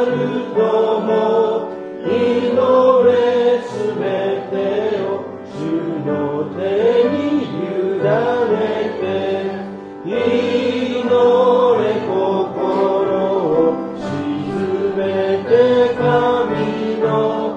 るとも祈れすべてを主の手に委ねて祈れ心を沈めて神の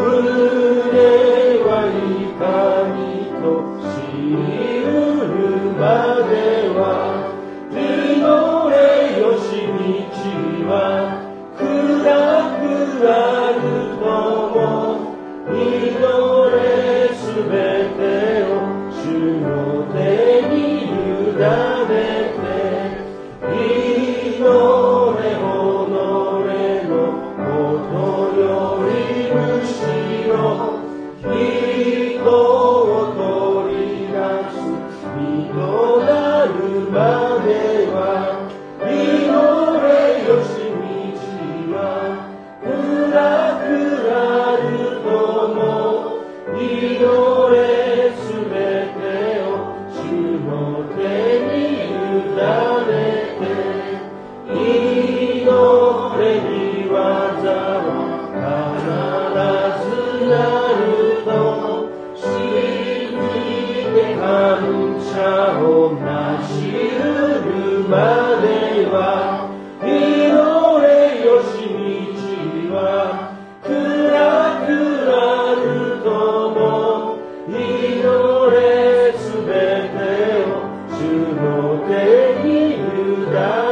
胸はいかにと知るまでは祈れよし道は暗くあるとも祈れすべてを主の手に委ねて祈れ己のことよりむしろ人を取り出す身となるまでは祈れよし道は暗くあるとも祈れすべてを主の手に委ねて祈れに技は必ずなると信じて感謝をなし得るまでは祈れよし道は暗くあるとも祈れすべてを主の手に委ねて